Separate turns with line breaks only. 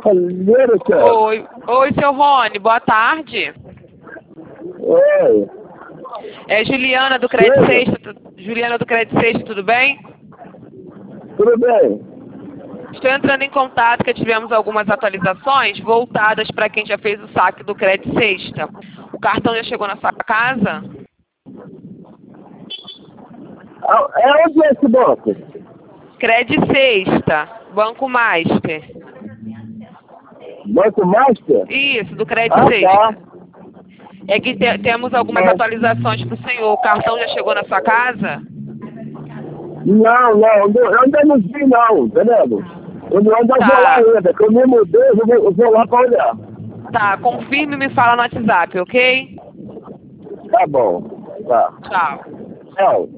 Oi, seu Rony, boa tarde.
Oi.
É Juliana do Crédito Sexta. Juliana do Crédito Sexta, tudo bem?
Tudo bem.
Estou entrando em contato que tivemos algumas atualizações voltadas para quem já fez o saque do Crédito Sexta. O cartão já chegou na sua casa?
É onde é esse banco?
Crédito Sexta, Banco Master.
Banco Master?
Isso, do Crédito Sexta.
Tá.
É que temos algumas atualizações para o senhor. O cartão já chegou na sua casa?
Não, eu ainda não vi não, entendeu? Eu ainda vou lá ainda, que eu me mudei, eu vou lá para olhar.
Tá, confirme e me fala no WhatsApp, ok?
Tá bom, tá.
Tchau.
Tchau.